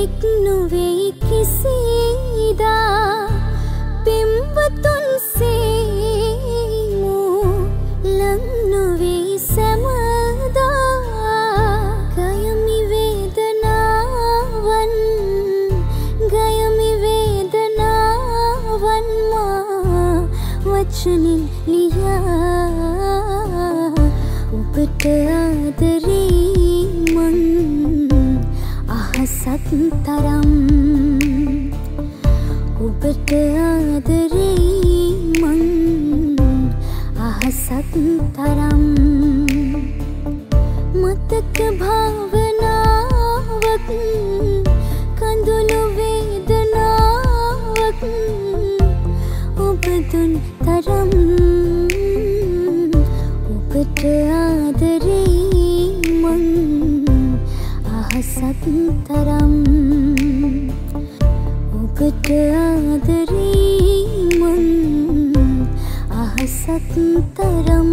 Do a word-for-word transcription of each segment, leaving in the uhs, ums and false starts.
එක් නොවේ කිසිදා පිම්වතුන් සේමු ලං නොවේ සැමදා ගයමි වේදනාවන් ගයමි වේදනාවන් මා වචනින් ලියා ඔබට ආදරේ මන් අහසක් තරම් ඔබට ආදරේ මන් අහසක් තරම් මතක භාවනාවක් කඳුළු වේදනාවක් ඔබ දුන් තරම් ඔබට ආදරේ මන් අහසක් තරම් ඔබට ආදරේ මන් අහසක් තරම්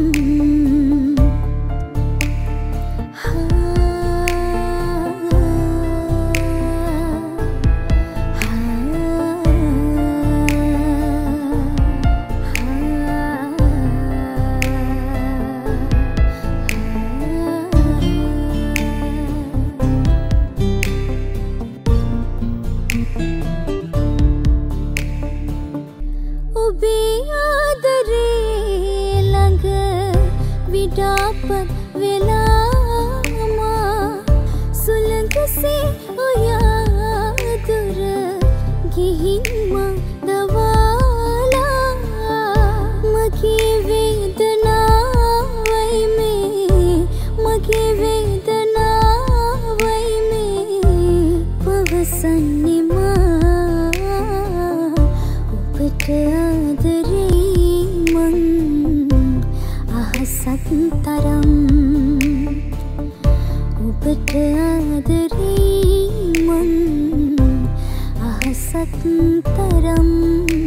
ඔබේ ආදරේ ළඟ විඩාපත් වෙලාමා සුළඟසේ ඔයා දුර ගිහින් මං දවාලා මගේ වේදනාවයි මේ මගේ වේදනාවයි මේ පවසන්නේ මා ඔබට ආදරේ මන් අහසක් තරම් ඔබට ආදරේ මන් අහසක් තරම්